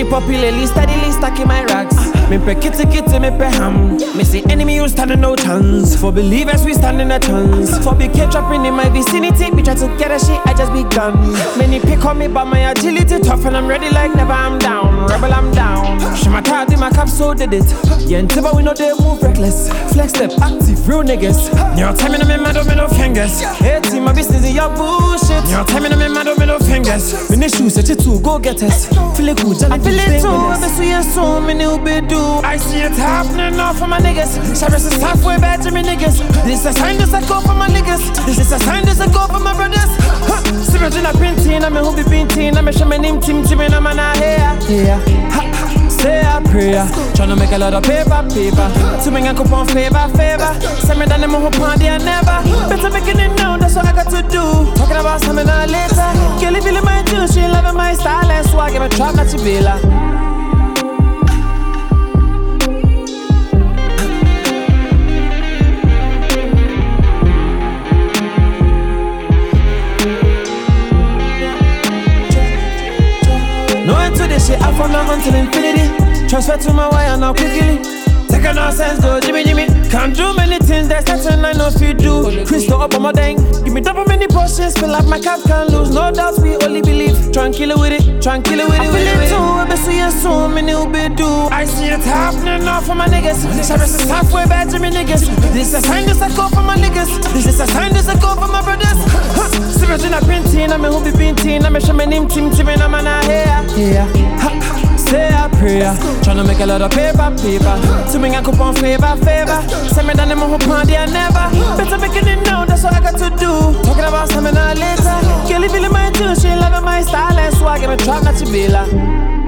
popularly, steadily stacking my racks. Me pe kitty, me pe ham. Me see enemy, you standing no chance. For believers, we standing a chance. For big kid dropping in my vicinity, we try to get a shit, I just begun. Many pick on me, but my agility tough and I'm ready like never, I'm down. Rebel, I'm down. She my card in my cap, so did it. Yeah, until we know they move reckless. Flex step, active, real niggas. Your time in the man, don't no fingers. Hey, team, my business in your bullshit. Your time in the man, don't no fingers. When they shoot, set it to go get us. Feel it good, I feel it too. I bet you so many will be do. I see it happening now for my niggas. Cyrus is halfway back to me niggas. This is a sign, this a go for my niggas. This is a sign, this a go for my brothers. Spirit in a printing, I'm a who be painting. I'm a shaman name team, and I'm an here. Say a prayer, tryna make a lot of paper. To me, I coupon favor. Send me down the more party and never. Better making it now, that's what I got to do. Talking about something later. Kelly feeling my tune, she loving my style. That's why I give a trap, not to be like. I found out until infinity. Transfer to my wire now quickly. Take a nonsense, go Jimmy. Can't do many things, there's nothing I know if you do. Crystal up on my dang. Give me double many portions, fill up my cup, can't lose. No doubts, we only believe. Try and kill it with it. I feel it too, I bet see you soon, many will be do. I see it happening now for my niggas. Cyrus is halfway back to me niggas. This is a sign, this a go for my niggas. This is a sign, this a go for my brothers. Spirit in a printing, I'm a who be painting. I'm a shaman name team, and I'm an here. Say a prayer, tryna make a lot of paper. To me, I coupon favor. Send me down the more party and never. Better making it now, that's what I got to do. Talking about something later. Kelly feeling my tune, she loving my style. That's why I give a trap, not to be like.